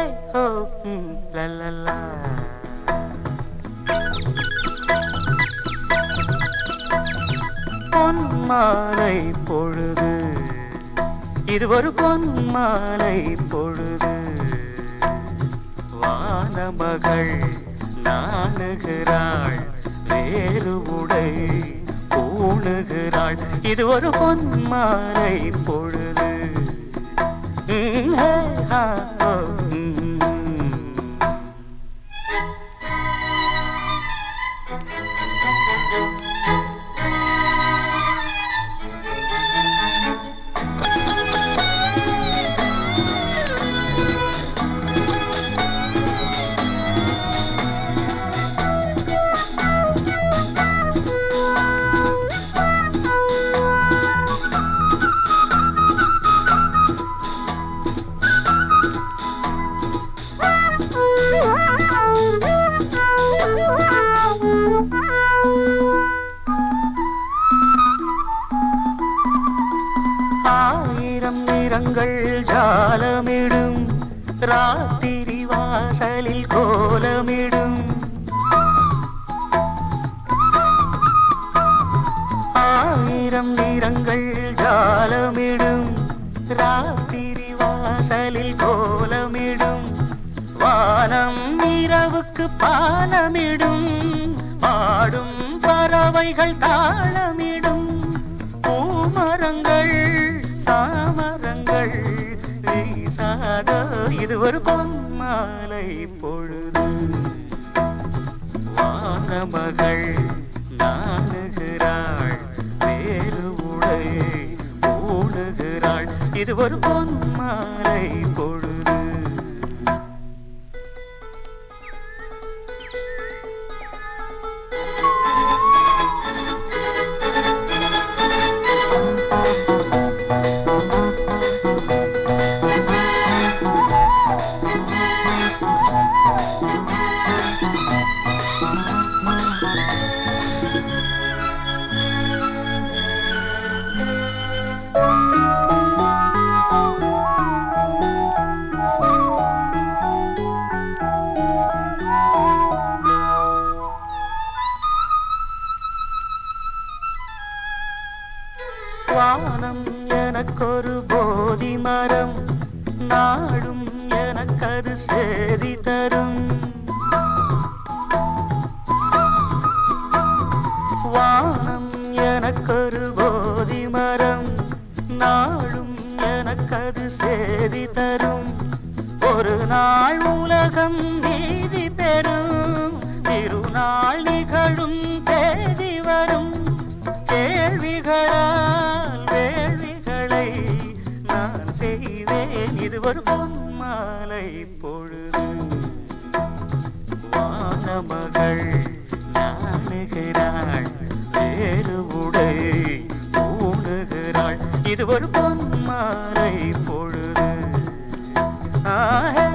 ஹோ லல்லா. பொன்மாலை பொழுது, இது ஒரு பொன்மாலை பொழுது. வானமகள் நாணுகிறாள், வேறு உடை பூணுகிறாள். இது ஒரு பொன்மாலை பொழுது. ஆயிரம் நிறங்கள் ஜாலமிடும், ராத்திரி வாசலில் கோலமிடும். ஆயிரம் நிறங்கள் ஜாலமிடும், ராத்திரி வாசலில் கோலமிடும். வானம் இரவுக்கு பாலமிடும், பாடும் பறவைகள் தாளமிடும். பூமரங்கள் சாமரங்கள் வீசாத, இது ஒரு பொன்மாலை பொழுது. வானமகள் நாணுகிறாள், வேறு உடை பூணுகிறாள். இது ஒரு பொன்மாலை பொழுது. வானம் எனக்கொரு போதி மரம், நாடும் எனக்கது சேதி தரும். வானம் எனக்கொரு போதி மரம், நாடும் எனக்கது சேதி தரும். ஒரு நாள் உலகம் நீதி பெறும், திருநாள் நிகழும் தேதி வரும். கேள்விகளால் வேள்விகளை நான் செய்வேன், இது ஒரு பொன்மாலை பொழுது. வானமகள் நாணுகிறாள், வேறு உடை பூணுகிறாள். இது ஒரு பொன்மாலை பொழுது. ஆஹே